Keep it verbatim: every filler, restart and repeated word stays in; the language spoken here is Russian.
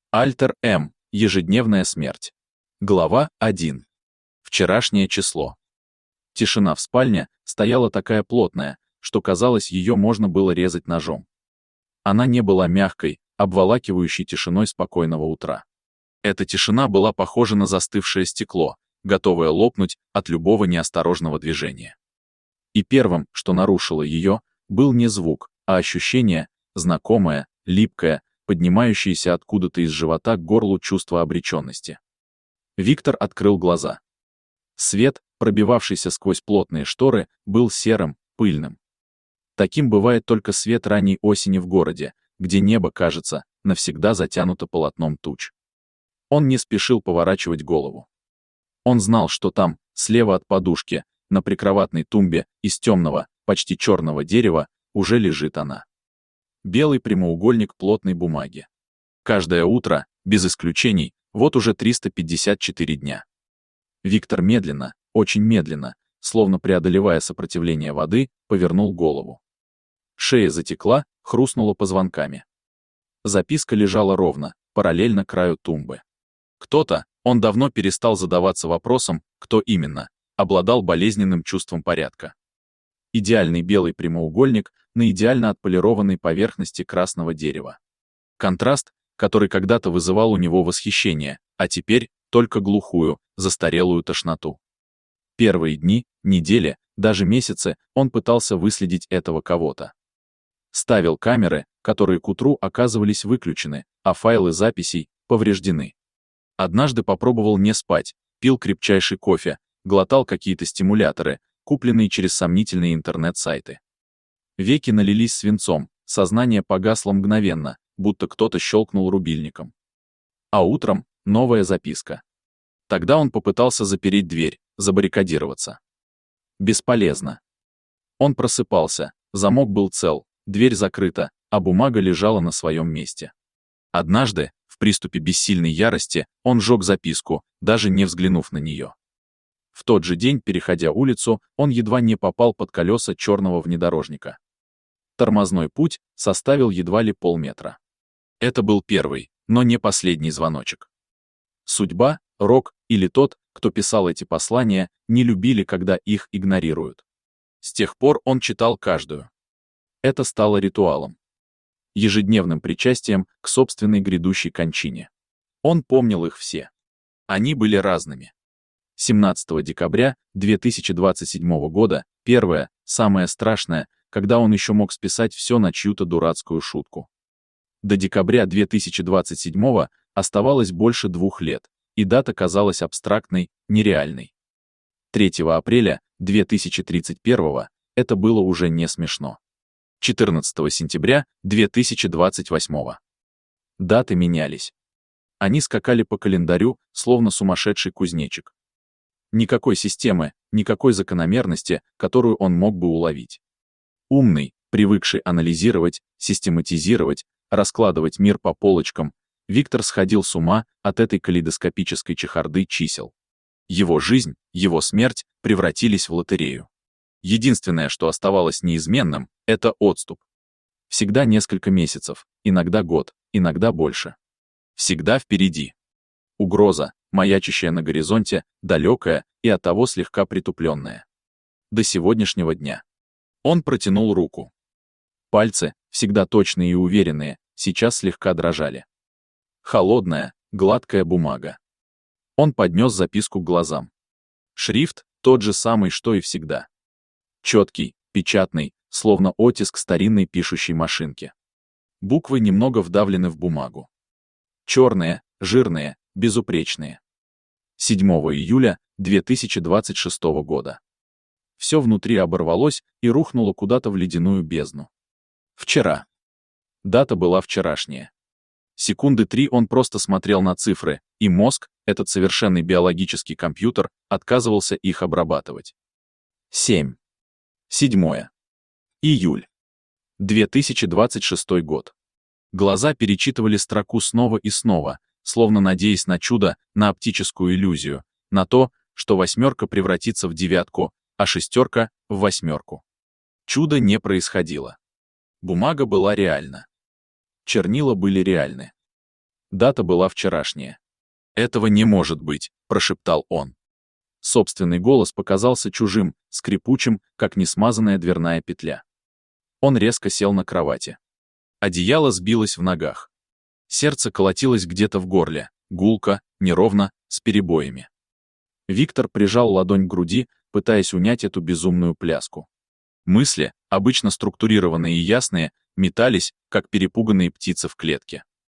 Альтер М. Ежедневная смерть. Глава один. Вчерашнее число. Тишина в спальне стояла такая плотная, что казалось, ее можно было резать ножом. Она не была мягкой, обволакивающей тишиной спокойного утра. Эта тишина была похожа на застывшее стекло, готовое лопнуть от любого неосторожного движения. И первым, что нарушило ее, был не звук, а ощущение, знакомое, липкое, поднимающееся откуда-то из живота к горлу чувство обреченности. Виктор открыл глаза. Свет, пробивавшийся сквозь плотные шторы, был серым, пыльным. Таким бывает только свет ранней осени в городе, где небо, кажется, навсегда затянуто полотном туч. Он не спешил поворачивать голову. Он знал, что там, слева от подушки, на прикроватной тумбе из темного, почти черного дерева, уже лежит она. Белый прямоугольник плотной бумаги. Каждое утро, без исключений, вот уже триста пятьдесят четыре дня. Виктор медленно, очень медленно, словно преодолевая сопротивление воды, повернул голову. Шея затекла, хрустнула позвонками. Записка лежала ровно, параллельно краю тумбы. Кто-то, он давно перестал задаваться вопросом, кто именно, обладал болезненным чувством порядка. Идеальный белый прямоугольник на идеально отполированной поверхности красного дерева. Контраст, который когда-то вызывал у него восхищение, а теперь только глухую, застарелую тошноту. Первые дни, недели, даже месяцы он пытался выследить этого кого-то. Ставил камеры, которые к утру оказывались выключены, а файлы записей повреждены. Однажды попробовал не спать, пил крепчайший кофе, глотал какие-то стимуляторы, купленные через сомнительные интернет-сайты. Веки налились свинцом, сознание погасло мгновенно, будто кто-то щелкнул рубильником. А утром новая записка. Тогда он попытался запереть дверь, забаррикадироваться. Бесполезно. Он просыпался, замок был цел, дверь закрыта, а бумага лежала на своем месте. Однажды, в приступе бессильной ярости, он сжег записку, даже не взглянув на нее. В тот же день, переходя улицу, он едва не попал под колеса черного внедорожника. Тормозной путь составил едва ли полметра. Это был первый, но не последний звоночек. Судьба, Рок или тот, кто писал эти послания, не любили, когда их игнорируют. С тех пор он читал каждую. Это стало ритуалом. Ежедневным причастием к собственной грядущей кончине. Он помнил их все. Они были разными. семнадцатого декабря две тысячи двадцать седьмого года, первое, самое страшное, когда он еще мог списать все на чью-то дурацкую шутку. До декабря две тысячи двадцать седьмого оставалось больше двух лет, и дата казалась абстрактной, нереальной. третьего апреля две тысячи тридцать первого это было уже не смешно. четырнадцатого сентября две тысячи двадцать восьмого. Даты менялись. Они скакали по календарю, словно сумасшедший кузнечик. Никакой системы, никакой закономерности, которую он мог бы уловить. Умный, привыкший анализировать, систематизировать, раскладывать мир по полочкам, Виктор сходил с ума от этой калейдоскопической чехарды чисел. Его жизнь, его смерть превратились в лотерею. Единственное, что оставалось неизменным, это отступ. Всегда несколько месяцев, иногда год, иногда больше. Всегда впереди. Угроза, маячащая на горизонте, далекая и оттого слегка притупленная. До сегодняшнего дня. Он протянул руку. Пальцы, всегда точные и уверенные, сейчас слегка дрожали. Холодная, гладкая бумага. Он поднес записку к глазам. Шрифт тот же самый, что и всегда. Четкий, печатный, словно оттиск старинной пишущей машинки. Буквы немного вдавлены в бумагу. Черные, жирные, безупречные. седьмого июля две тысячи двадцать шестого года. Все внутри оборвалось и рухнуло куда-то в ледяную бездну. Вчера. Дата была вчерашняя. Секунды три он просто смотрел на цифры, и мозг, этот совершенный биологический компьютер, отказывался их обрабатывать. семь. седьмое. Июль. две тысячи двадцать шестой год. Глаза перечитывали строку снова и снова, словно надеясь на чудо, на оптическую иллюзию, на то, что восьмерка превратится в девятку, а шестерка — в восьмерку. Чудо не происходило. Бумага была реальна. Чернила были реальны. Дата была вчерашняя. «Этого не может быть», — прошептал он. Собственный голос показался чужим, скрипучим, как несмазанная дверная петля. Он резко сел на кровати. Одеяло сбилось в ногах. Сердце колотилось где-то в горле, гулко, неровно, с перебоями. Виктор прижал ладонь к груди, пытаясь унять эту безумную пляску. Мысли, обычно структурированные и ясные, метались, как перепуганные птицы в клетке.